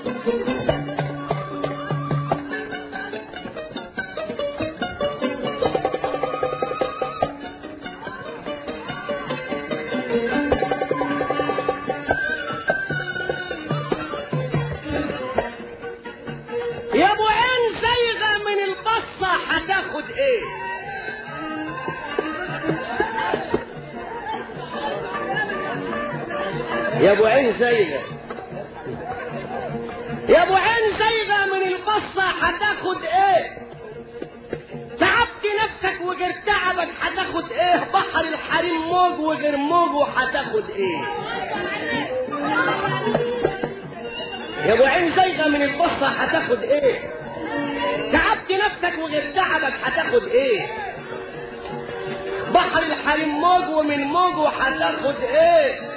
يا ابو عين زيغة من البصة هتاخد ايه؟ يا ابو عين زيغة، يا ابو عين زيغة من البصة هتاخد ايه؟ تعبت نفسك وغير تعبك هتاخد ايه؟ بحر الحريم موج وغير موجه هتاخد ايه؟ يا ابو عين زيغة من البصة هتاخد ايه؟ تعبت نفسك وغير تعبك هتاخد ايه؟ بحر الحريم موج ومن موجه هتاخد ايه؟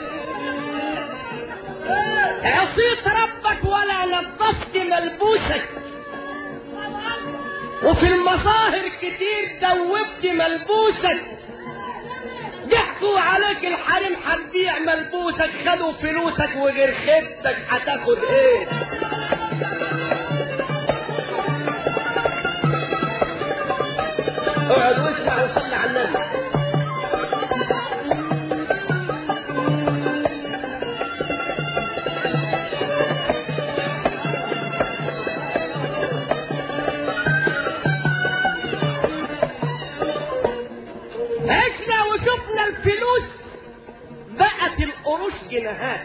عصيت ربك ولا نظفت ملبوسك، وفي المظاهر كتير دوبت ملبوسك. ضحكوا عليك الحريم هتبيع ملبوسك، خدوا فلوسك وغير خيبتك هتاخد ايه؟ اقعد واسمع وصلي على النبي. عشنا وشفنا الفلوس بقت القروش جنيهات.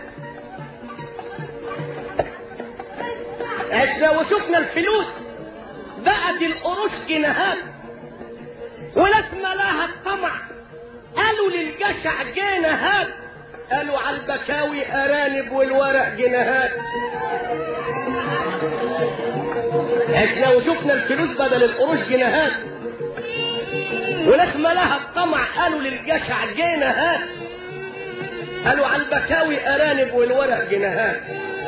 عشنا وشفنا الفلوس بقت القروش جنيهات، وناس ملاها الطمع قالوا للجشع جنيهات، قالوا على البكاوي ارانب والورق جنيهات. عشنا وشفنا الفلوس بدل القروش جنيهات، وناس ملاها الطمع قالوا للجشع جنيهات، قالوا على البكاوي ارانب والورق جنيهات.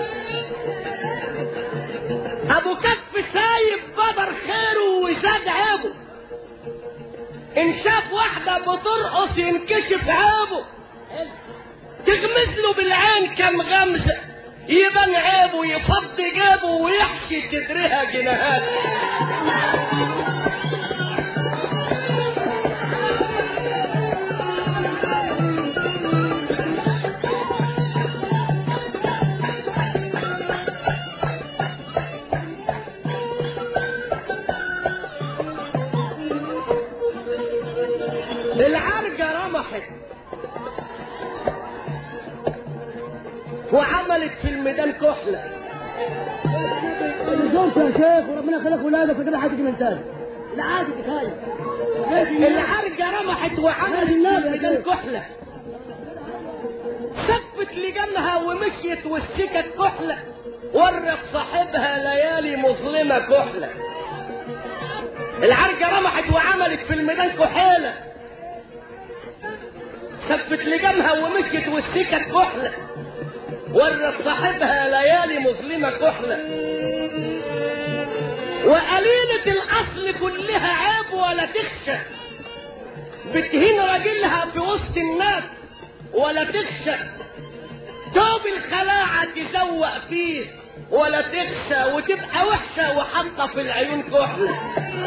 ابو كف سايب بدر خيره وزاد عيبه، ان شاف واحده بترقص ينكشف عيبه، تغمز له بالعين كم غمزه يبان عيبه، يفضي جيبه ويحشي صدرها جنيهات. العرجة رمحت وعملت في الميدان كحلة. شوف يا شيخ وربنا خلق ولادك وكده حاجتك من تاني. لا عادي كفايه. العرجة رمحت وعملت في الميدان كحلة، سفت لجنها ومشيت والسكت كحلة، ورت صاحبها ليالي مظلمة كحلة. العرجة رمحت وعملت في الميدان كحيلة، سفت لجنها ومشيت والسكت كحلة، ورت صاحبها ليالي مظلمة كحلة. وقليلة الأصل كلها عيب ولا تخشى، بتهين راجلها في وسط الناس ولا تخشى، توب الخلاعة تزوق فيه ولا تخشى، وتبقى وحشة وحاطة في العيون كحلة.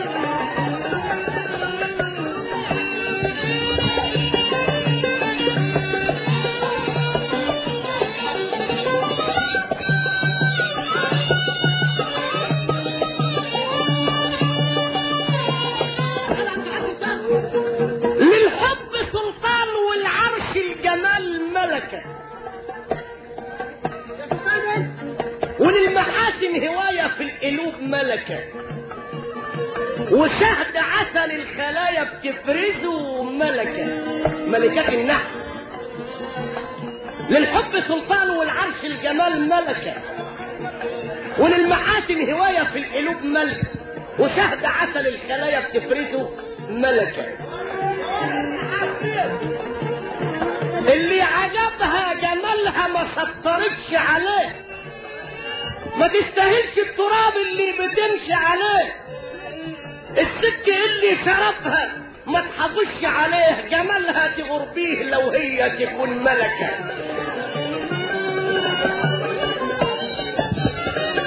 للحب سلطان والعرش الجمال ملكة، وللمحاسن هواية في القلوب ملكة، وشهد عسل الخلايا بتفرزه ملكة، ملكات النحل. للحب سلطان والعرش الجمال ملكة، وللمحاسن هواية في القلوب ملكة، وشهد عسل الخلايا بتفرزه ملكة. اللي عجبها جمالها ما سطرتش عليه، ما تستاهلش التراب اللي بتمشي عليه، السك اللي شرفها ما تحافظش عليه، جمالها تغربيه لو هي تكون ملكة.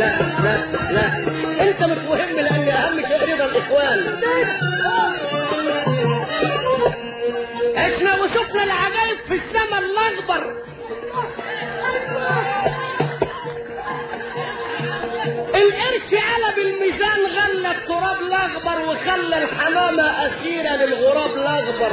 لا لا لا، انت مش مهم، لان اهم شيء رضا الاخوان. احنا وشفنا العجائب في السماء الاخضر. القرش قلب الميزان، غلى التراب الاخضر وخلى الحمامه اسيره للغراب الاخضر.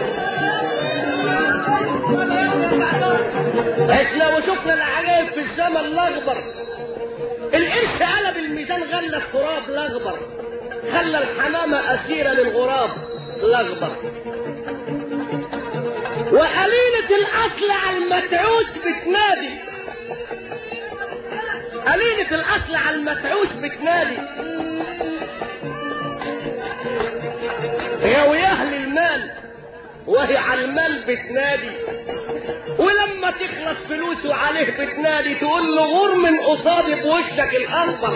احنا وشفنا العجائب في السماء الاخضر. القرش قلب الميزان، غلى التراب الاخضر، خلى الحمامه اسيره للغراب الاخضر. وقليلة الاصل على المتعوس بتنادي، قليلة الاصل على المتعوس بتنادي، غاوي اهل المال وهي على المال بتنادي. ولما تخلص فلوسه عليه بتنادي، تقول له غور من قصادي بوشك الاخضر.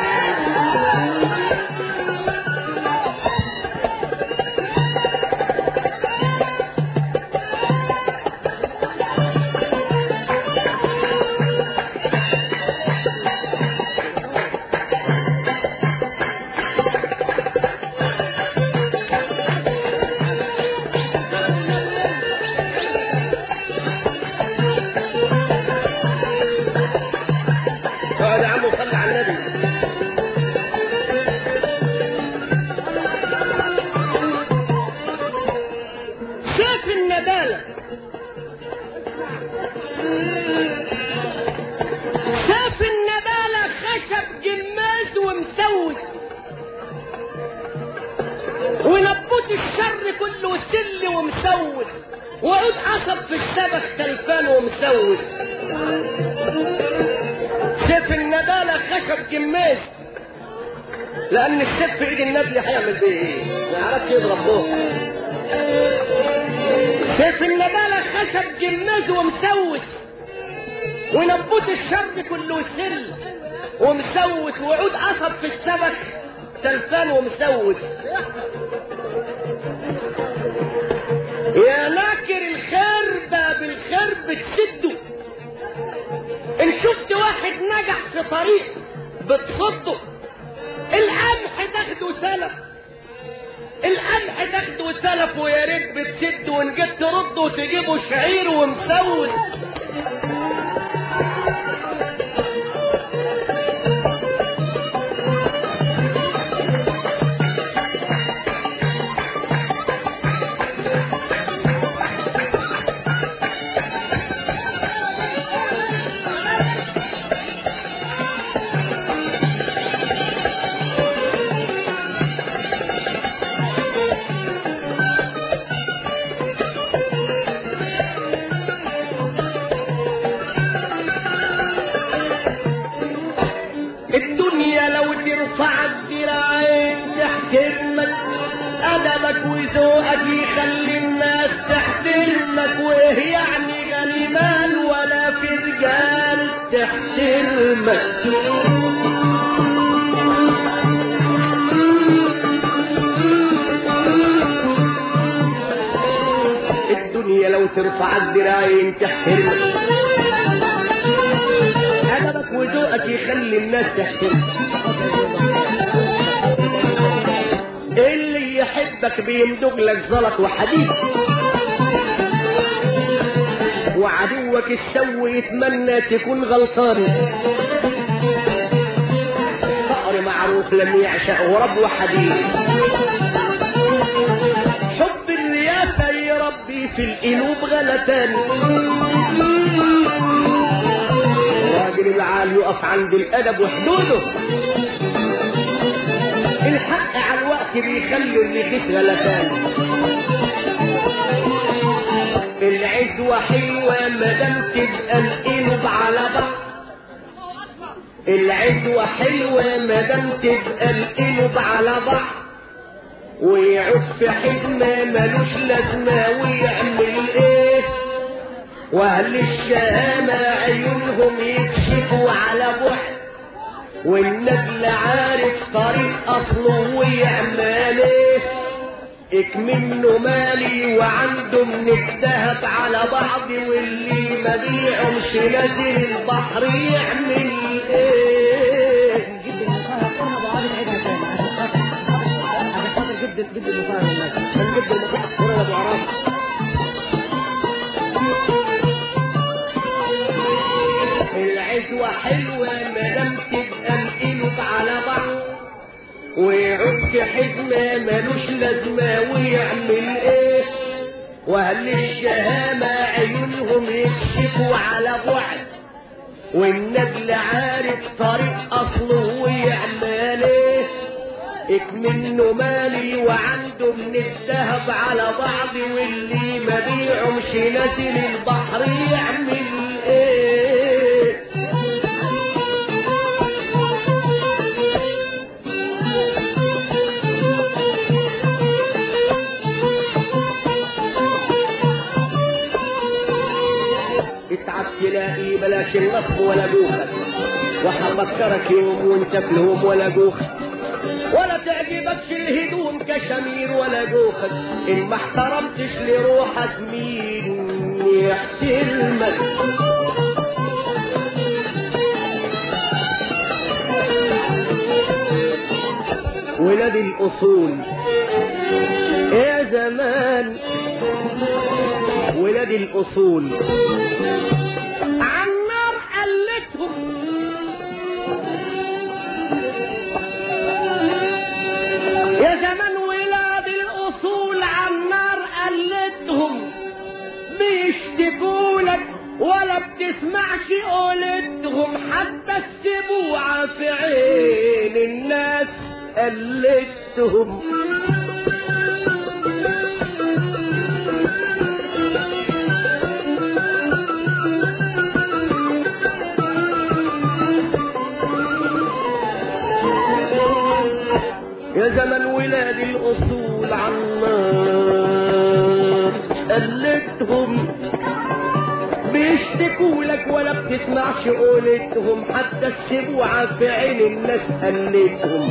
شاف النبالة خشب جماز ومسود، ونبوت الشر كله سل ومسود، وعود قصب في السبخ تلفان ومسود. شاف النبالة خشب جماز، لأن السيف في إيد النبي هيعمل بيه إيه؟ ما يعرفش يضرب بوه. سيف النبالة خشب جماز ومسوس، ونبوت الشر كله سل ومسوس، وعود قصب في السبك تلفان ومسوس. يا ناكر الخير باب الخير بتسده، ان شفت واحد نجح في طريق بتصده. القمح تاخده سلف، القمح تاخده سلف، ويا ريت بتسد، وان جيت ترده وتجيبه شعير ومسود. الدنيا لو ترفع الذراعين تحترمك، أدبك وذوقك يخلي الناس تحترمك. وإيه يعني غني مال ولا في رجال تحترمك؟ الدنيا لو ترفع الذراعين تحترمك، أدبك وذوقك يخلي الناس تحترمك. اللي يحبك بيمدق لك زلط وحديد، وعدوك السوي يتمنى تكون غلطان. فقر معروف لم يعشق غرب وحديد، حب الرياسة يربي في القلوب غلتان. راجل العال يقف عند الأدب وحدوده، الحق على الوقت بيخلي اللي يخش غلتان. العزوة حلوة مدام تبقى القلوب على بعض، العزوة حلوة مدام تبقى القلوب على بعض. ويعود في حكمة ملوش لازمة ويعمل ايه؟ واهل الشهامة عيونهم يكشفوا على بعد، والنجل عارف طريق اصله ويعمل ايه؟ اكمنه مالي وعنده من الذهب على بعض، واللي ما بيعمش نازل البحر يعمل ايه؟ حزمة ملوش لازمة ويعمل ايه؟ واهل الشهامة عيونهم يكشفوا على بعد، والنجل عارف طريق اصله ويعمل ايه؟ اكمنه مالي وعنده من الذهب على بعض، واللي ما بيعمش نازل البحر يعمل ايه؟ اتعب تلاقي بلاش النصب ولا جوخك، وحفكرك يوم وانت في الهوم ولا جوخك، ولا تعجبكش الهدوم كشمير ولا جوخك، ان ما احترمتش لروحك مين يحترمك؟ ولاد الاصول يا زمان، ولاد الاصول عالنار قلتهم، يا زمان ولاد الاصول عالنار قلتهم، بيشتكولك ولا بتسمعش قولتهم، حتى السبوعة في عين الناس قلتهم. يا زمن ولاد الأصول عالنار قلتهم، بيشتكوا لك ولا بتسمعش قولتهم، حتى السبوعة في عين الناس قلتهم.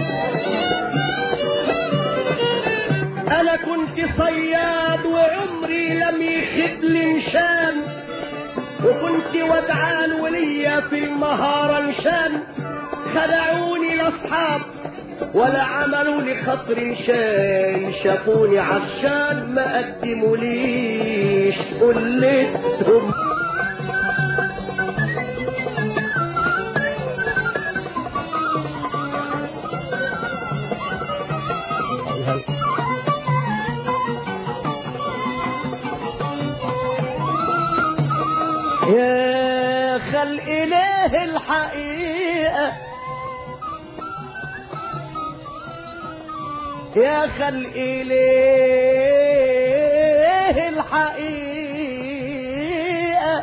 أنا كنت صياد وعمري لم يخد لنشان، وكنت ودعان وليا في المهارة نشان، خدعوني الأصحاب ولا عملوا لي خطر شان، شافوني عطشان ما قدموا ليش قلتهم. يا خلق إله الحقيقة، يا خلق إله الحقيقة،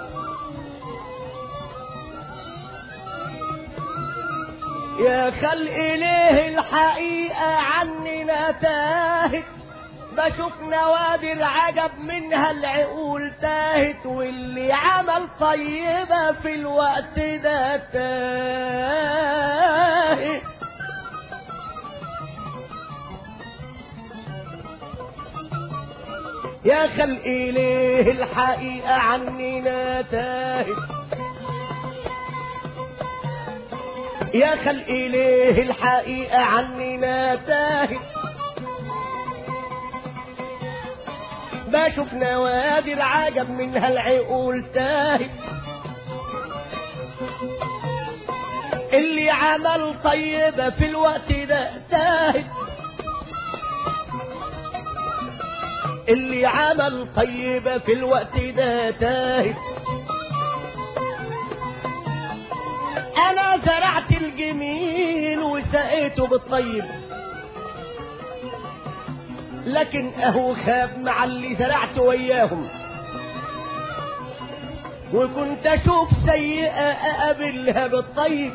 يا خلق إله الحقيقة عننا تاهت، بشوف نوادر عجب منها العقول تاهت، واللي عمل طيبة في الوقت ده تاهت. يا خلق إله الحقيقة عننا تاهت، يا خلق إله الحقيقة عننا تاهت، بشوف نوادر عجب منها العقول تاهت، اللي عمل طيبة في الوقت ده تاهت، اللي عمل طيبة في الوقت ده تاهت. أنا زرعت الجميل وسقيته بالطيب، لكن أهو خاب مع اللي زرعته وياهم، وكنت أشوف سيئة أقابلها بالطيب.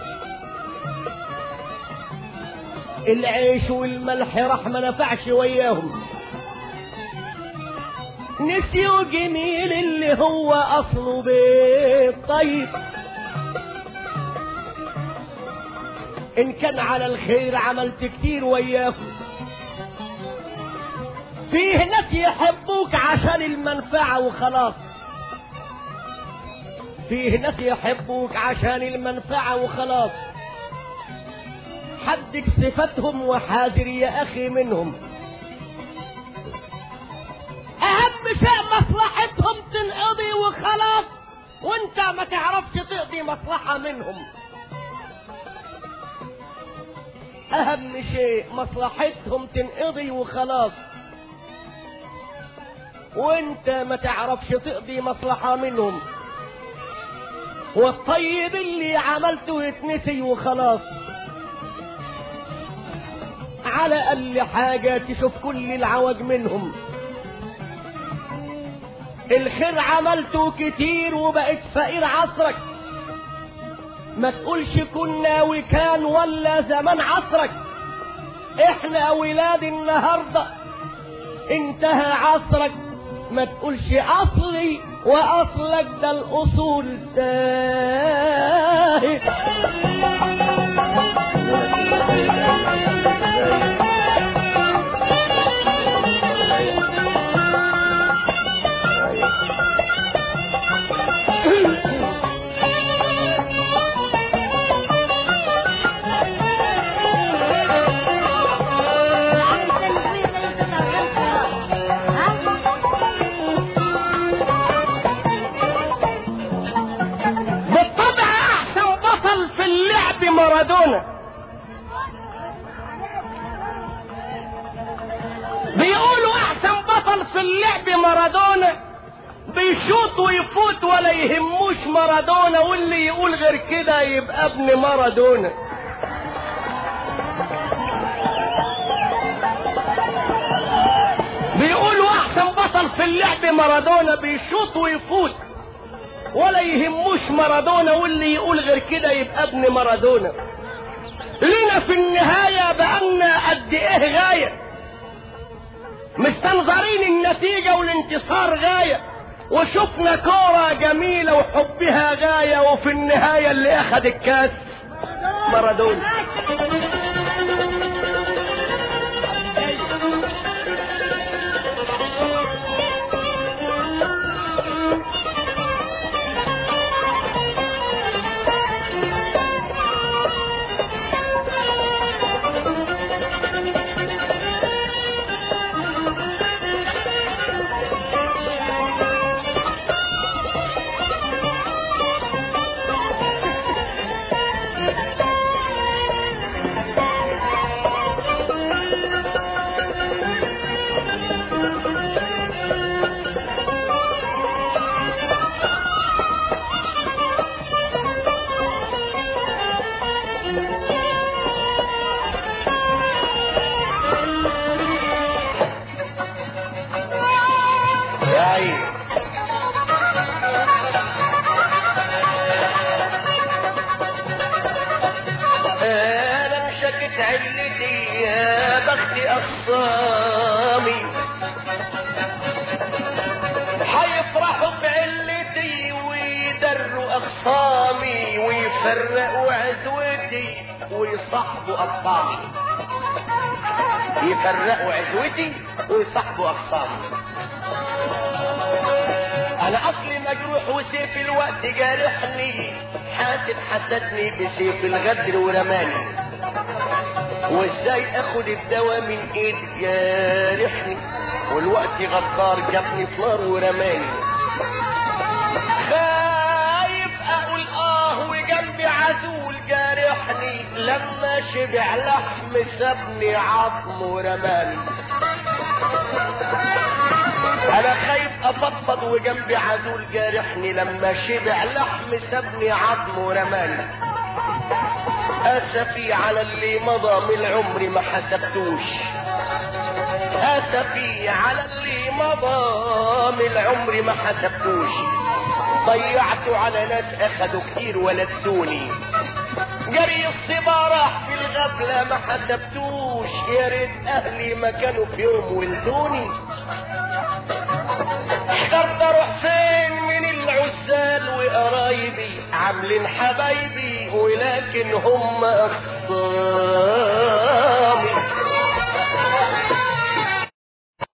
العيش والملح راح ما نفعش وياهم، نسيوا جميل اللي هو أصله بالطيب. إن كان على الخير عملت كتير وياهم، فيه ناس يحبوك عشان المنفعة وخلاص، فيه ناس يحبوك عشان المنفعة وخلاص، حدك صفتهم وحاذر يا أخي منهم. أهم شيء مصلحتهم تنقضي وخلاص، وانت ما تعرفش تقضي مصلحة منهم. اهم شيء مصلحتهم تنقضي وخلاص، وانت ما تعرفش تقضي مصلحة منهم، والطيب اللي عملته يتنسي وخلاص. على اقل حاجة تشوف كل العوج منهم. الخير عملته كتير وبقيت فقير عصرك، ما تقولش كنا وكان ولا زمان عصرك. احنا ولاد النهاردة انتهى عصرك، ما تقولش اصلي واصلك، ده الاصول تاهت. مارادونا بيقولوا احسن بطل في اللعب مارادونا، بيشوط ويفوت ولا يهموش مارادونا، واللي يقول غير كده يبقى ابن مارادونا. بيقولوا احسن بطل في اللعب مارادونا، بيشوط ويفوت ولا يهموش مارادونا، واللي يقول غير كده يبقى ابن مارادونا. لنا في النهاية بقالنا قد ايه غاية، مستنظرين النتيجة والانتصار غاية، وشفنا كورة جميلة وحبها غاية، وفي النهاية اللي اخد الكاس مارادونا. علتي يا بخت أخصامي حيفرحوا بعلتي ويدروا أخصامي ويفرقوا عزوتي ويصاحبوا أخصامي، يفرقوا عزوتي ويصاحبوا أخصامي. أنا أصلي مجروح وسيف الوقت جارحني، حاسد حسدني بسيف الغدر ورماني، وازاي اخد الدواء من ايد جارحني والوقت غدار جابني في نار ورماني. خايف اقول وجنبي عزول جارحني، لما شبع لحم سابني عظم ورماني. انا خايف افضفض وجنبي عزول جارحني، لما شبع لحم سابني عظم ورماني. اسفي على اللي مضى من العمر ما حسبتوش، اسفي على اللي مضى من العمر ما حسبتوش. ضيعته على ناس اخدوا كتير ولدوني، جري الصبا راح في الغفلة ما حسبتوش. يا ريت اهلي ما كانوا في يوم ولدوني. احترت اروح فين من العزال وقرايبي، عاملين حبايبي ولكن هم اخصام.